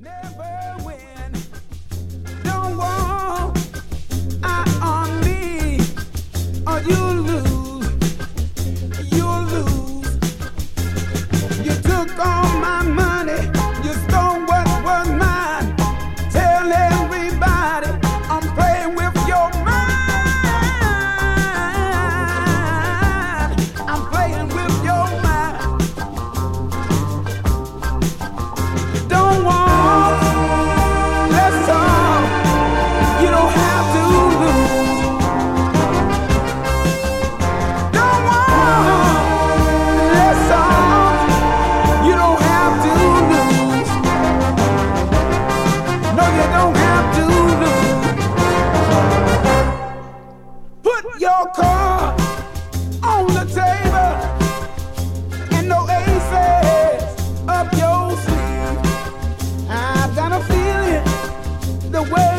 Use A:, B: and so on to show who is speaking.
A: Never win. Don't walk out on me, or you lose. You'll lose. You took all my money. You stole what was mine. Tell everybody I'm playing with your mind. I'm playing with your mind. Don't walk. That's all. You don't have to lose. Don't walk. That's all. You don't have to lose. No, you don't have to lose. Put your card on the table and no aces up your sleeve. I've got a feeling the way